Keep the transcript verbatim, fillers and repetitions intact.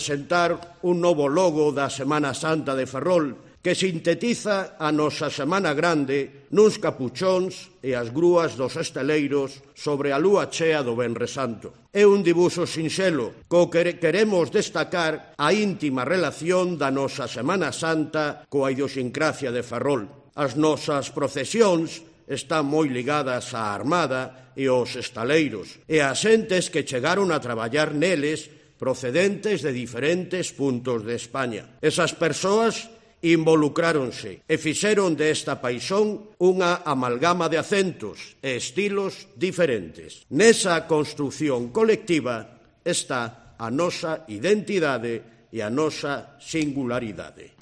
presentar un novo logo da Semana Santa de Ferrol que sintetiza a nosa Semana Grande nuns capuchóns e as grúas dos esteleiros sobre a lúa chea do Venres Santo. É un dibuixo sinxelo, co que queremos destacar a íntima relación da nosa Semana Santa coa idiosincrasia de Ferrol. As nosas procesións están moi ligadas á Armada e aos estaleiros, e ás xentes que chegaron a traballar neles procedentes de diferentes puntos de España. Esas persoas involucráronse e fixeron desta paixón unha amalgama de acentos e estilos diferentes. Nesa construción colectiva está a nosa identidade e a nosa singularidade.